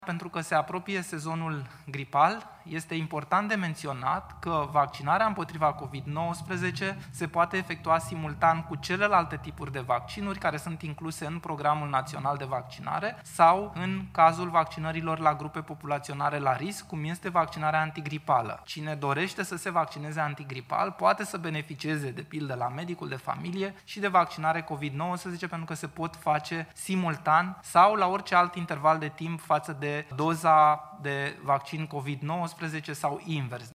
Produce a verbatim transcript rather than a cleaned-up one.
Pentru că se apropie sezonul gripal, este important de menționat că vaccinarea împotriva covid nouăsprezece se poate efectua simultan cu celelalte tipuri de vaccinuri care sunt incluse în Programul Național de Vaccinare sau în cazul vaccinărilor la grupe populaționale la risc, cum este vaccinarea antigripală. Cine dorește să se vaccineze antigripal poate să beneficieze, de pildă, la medicul de familie și de vaccinare covid nouăsprezece, pentru că se pot face simultan sau la orice alt interval de timp față de doza de vaccin covid nouăsprezece sau invers.